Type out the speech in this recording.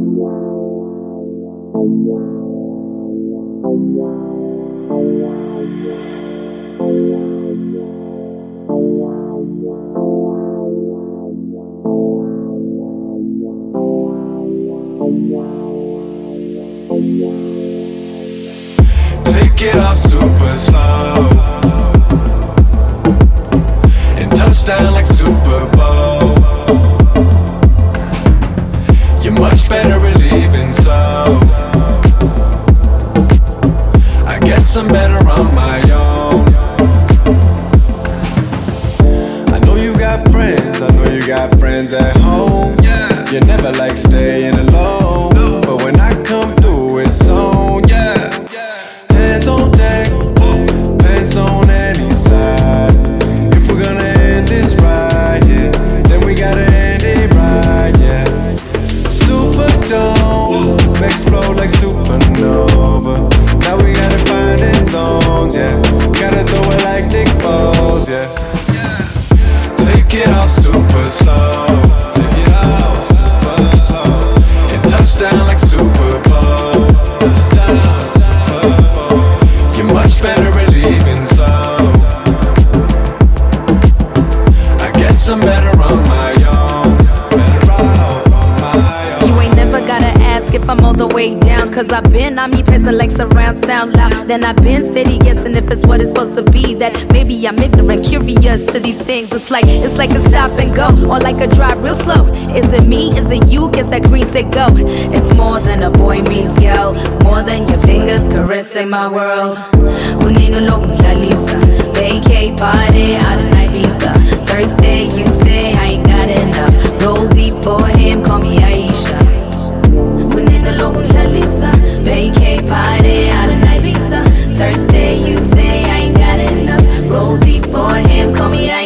Take it off super slow and touch down like Super Bowl. You're much better at leaving, so I guess I'm better on my own. I know you got friends, I know you got friends at home. Yeah, you never like staying alone, but when I come through, it's on. Yeah, hands on deck, pants on any side. If we're gonna end this ride, yeah, then we gotta end it right, yeah. Superdome, explode like supernova. Now we gotta find its zones, yeah. Gotta throw it like Nick Foles, yeah. Take it off super slow, take it off super slow, and touch down like Super Bowl. You're much better at leaving, so I guess I'm better on my own. Better off on my own. You ain't never gotta ask if I'm all the way down, cause I've been omnipresent like surround sound loud. Then I've been steady guessing if it's what it's supposed to be. That maybe I'm ignorant, curious to these things. It's like a stop and go, or like a drive real slow. Is it me? Is it you? Guess that green said go. It's more than a boy meets girl, more than your fingers caressing my world. Kunino Lisa, vacay party out of Ibiza. Thursday you say I ain't got enough. Roll deep for him, call me Aisha. Lisa, vacay party out of Ibiza. Thursday you say I ain't got enough. Roll deep for him, call me Aisha.